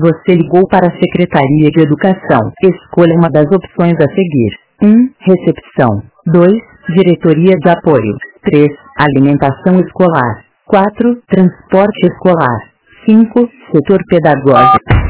Você ligou para a Secretaria de Educação. Escolha uma das opções a seguir. 1. Recepção. 2. Diretoria de Apoio. 3. Alimentação escolar. 4. Transporte escolar. 5. Setor pedagógico.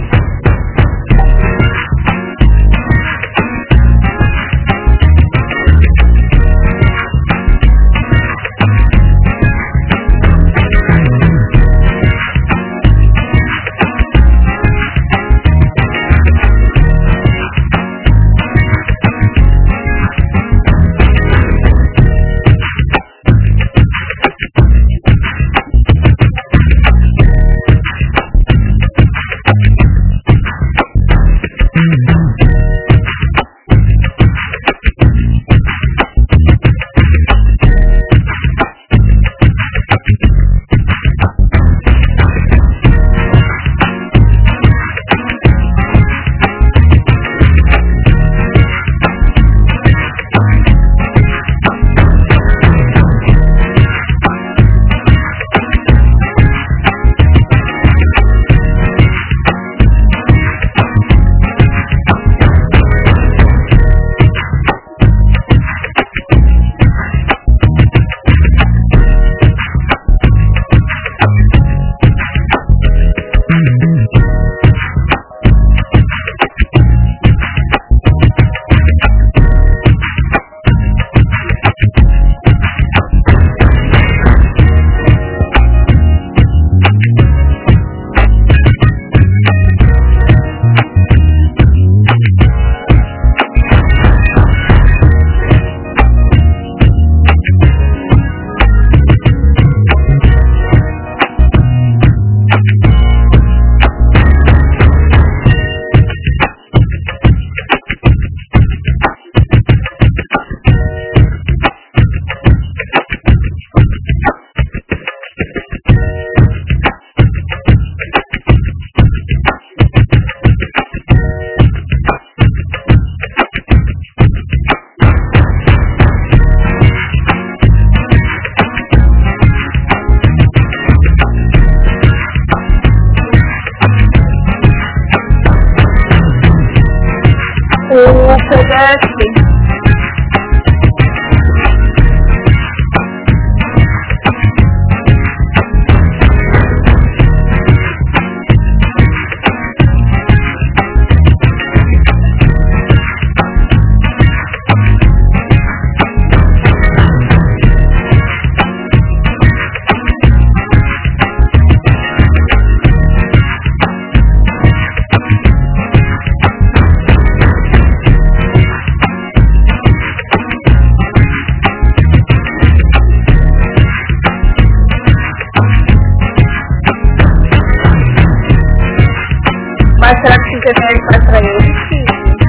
Será que você pede mais pra ele? Sim.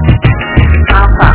Ah, tá.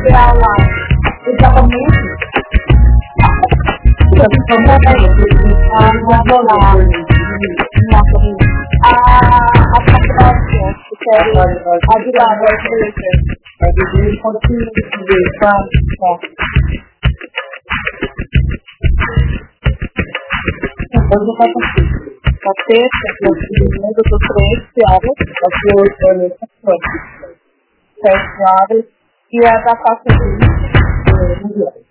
fazer aula. Exatamente. A Patrícia, que quer a de lá, da igreja. A de igreja continua de ver, tá? Hoje vai conseguir. A terça, eu estou 3 horas, aqui hoje eu 7 horas, e a da quarta de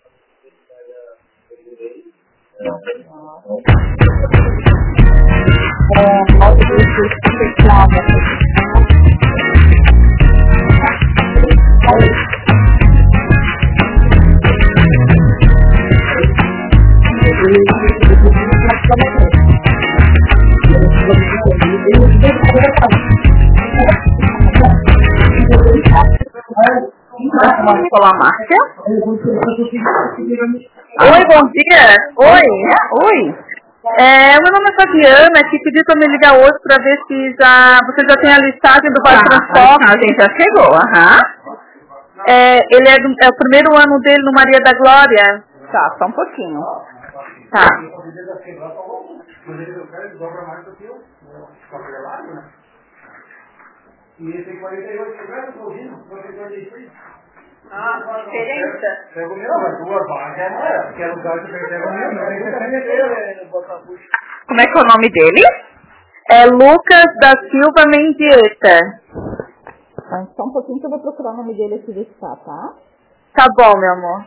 Olá, Márcia. Oi, bom dia. Oi. Meu nome é Fabiana, que pediu para me ligar hoje para ver se você já tem a listagem do Vale Transporte. A gente já chegou, ele é o primeiro ano dele no Maria da Glória. Tá, só um pouquinho. Tá. E esse tem 48 lugares, estou ouvindo, 46. Diferença? Pega o meu, mas 2 vagas é maior. Quer lugar que pega o meu, não tem que Como é que é o nome dele? É Lucas da Silva Mendieta. Só um pouquinho que eu vou procurar o nome dele aqui ver se tá? Tá bom, meu amor.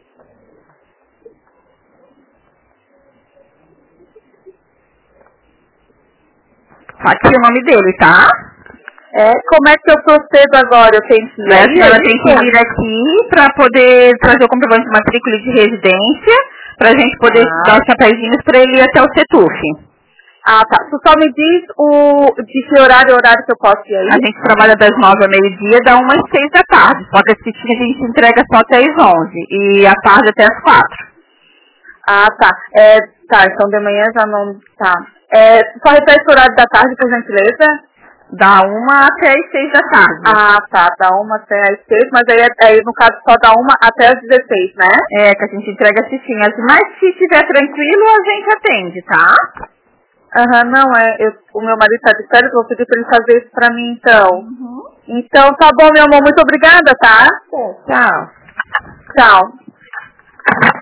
Tá aqui o nome dele, tá? Como é que eu procedo agora? Eu tenho que ir aí? A senhora tem que vir aqui para poder trazer o comprovante de matrícula e de residência, para a gente poder dar os chapéuzinhos para ele ir até o CETUF. Ah, tá. Tu só me diz de que horário que eu posso ir aí? A gente trabalha das 9 ao meio-dia, dá umas 6 da tarde. Só que esse a gente entrega só até as 11 e à tarde até as 4. Ah, tá. Tá, então de manhã já não... Tá. Só repete o horário da tarde, por gentileza? Da 1 até as 6 da tarde. Ah, tá. Da 1 até as 6, mas aí no caso só da 1 até as 16, né? Que a gente entrega as fichinhas. Mas se estiver tranquilo, a gente atende, tá? Não, o meu marido tá de férias, eu vou pedir pra ele fazer isso pra mim, então. Então, tá bom, meu amor. Muito obrigada, tá? Tchau. Tchau.